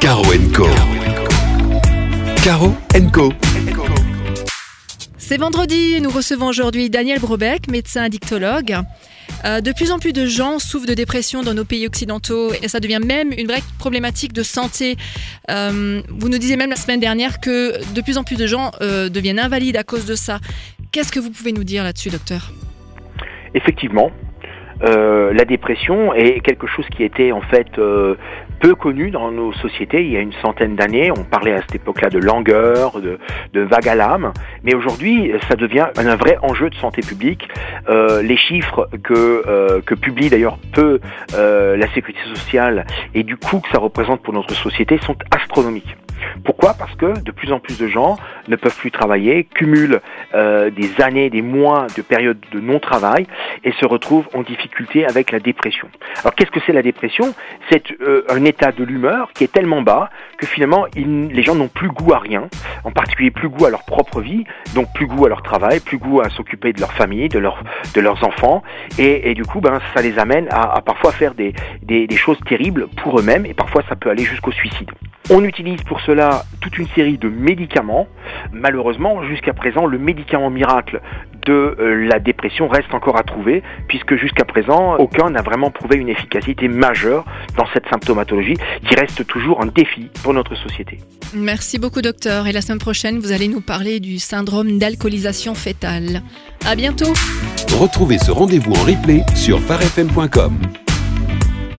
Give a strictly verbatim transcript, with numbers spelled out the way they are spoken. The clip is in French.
Caro and Co. Caro and Co. C'est vendredi et nous recevons aujourd'hui Daniel Brobeck, médecin addictologue. Euh, de plus en plus de gens souffrent de dépression dans nos pays occidentaux et ça devient même une vraie problématique de santé. Euh, vous nous disiez même la semaine dernière que de plus en plus de gens euh, deviennent invalides à cause de ça. Qu'est-ce que vous pouvez nous dire là-dessus, docteur ? Effectivement, euh, la dépression est quelque chose qui était en fait euh, peu connu dans nos sociétés. Il y a une centaine d'années, on parlait à cette époque-là de langueur, de, de vague à l'âme, mais aujourd'hui, ça devient un vrai enjeu de santé publique. Euh, les chiffres que, euh, que publie d'ailleurs peu euh, la Sécurité sociale et du coût que ça représente pour notre société sont astronomiques. Pourquoi ? Parce que de plus en plus de gens ne peuvent plus travailler, cumulent euh, des années, des mois de période de non-travail et se retrouvent en difficulté avec la dépression. Alors qu'est-ce que c'est la dépression ? C'est euh, un état de l'humeur qui est tellement bas que finalement il, les gens n'ont plus goût à rien, en particulier plus goût à leur propre vie, donc plus goût à leur travail, plus goût à s'occuper de leur famille, de, leur, de leurs enfants et, et du coup ben, ça les amène à, à parfois faire des, des, des choses terribles pour eux-mêmes et parfois ça peut aller jusqu'au suicide. On utilise pour cela toute une série de médicaments. Malheureusement, jusqu'à présent, le médicament miracle de euh, la dépression reste encore à trouver, puisque jusqu'à présent, aucun n'a vraiment prouvé une efficacité majeure dans cette symptomatologie, qui reste toujours un défi pour notre société. Merci beaucoup, docteur. Et la semaine prochaine, vous allez nous parler du syndrome d'alcoolisation fœtale. À bientôt. Retrouvez ce rendez-vous en replay sur phare f m point com.